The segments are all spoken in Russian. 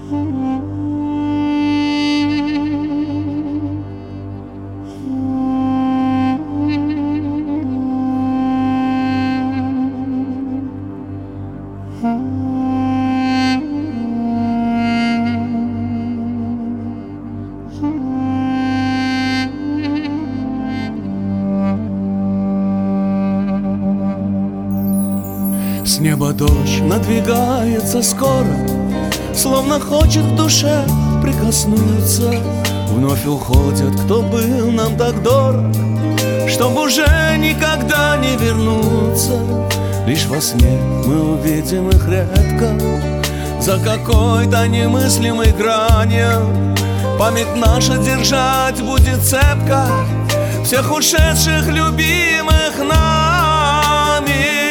С неба дождь надвигается скоро, словно хочет в душе прикоснуться. Вновь уходят, кто был нам так дорог, чтоб уже никогда не вернуться. Лишь во сне мы увидим их редко, за какой-то немыслимой гранью. Память наша держать будет цепко всех ушедших любимых нами.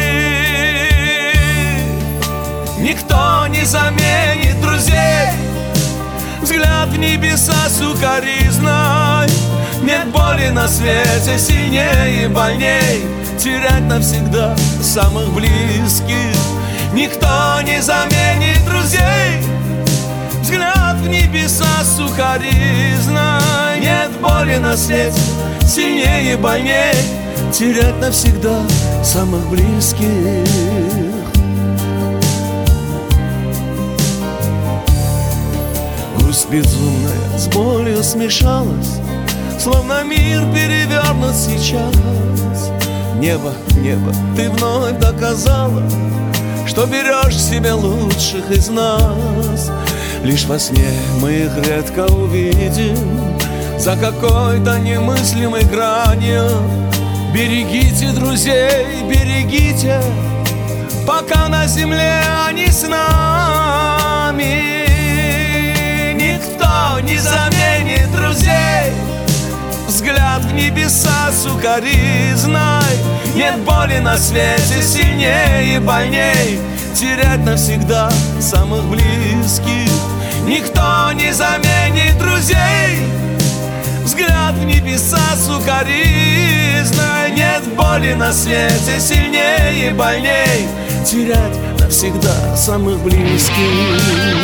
Никто не заменит друзей, взгляд в небеса сукоризной. Нет боли на свете сильнее и больней терять навсегда самых близких. Никто не заменит друзей, взгляд в небеса сукоризной. Нет боли на свете сильнее и больней терять навсегда самых близких. Грусть безумная с болью смешалась, словно мир перевернут сейчас. Небо, небо, ты вновь доказала, что берешь себе лучших из нас. Лишь во сне мы их редко увидим, за какой-то немыслимой гранью. Берегите друзей, берегите, пока на земле они с нами. Никто не заменит друзей, взгляд в небеса сукоризной. Нет боли на свете сильнее и больней терять навсегда самых близких. Никто не заменит друзей, взгляд в небеса сукоризной. Нет боли на свете сильнее и больней терять навсегда самых близких.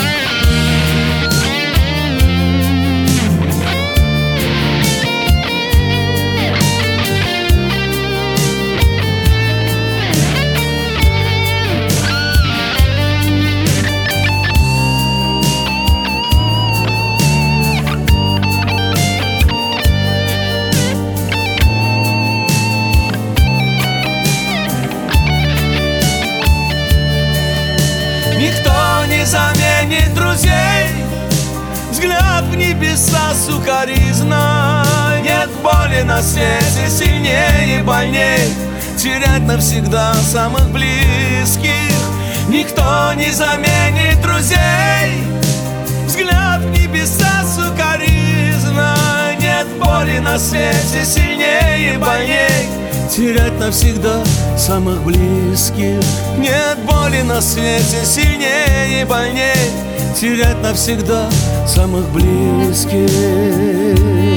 Никто не заменит друзей, взгляд в небеса сукоризной. Нет боли на свете сильнее и больней терять навсегда самых близких. Никто не заменит друзей, взгляд в небеса сукоризной. Нет боли на свете сильнее и больней терять навсегда самых близких. Нет боли на свете сильнее и больней терять навсегда самых близких.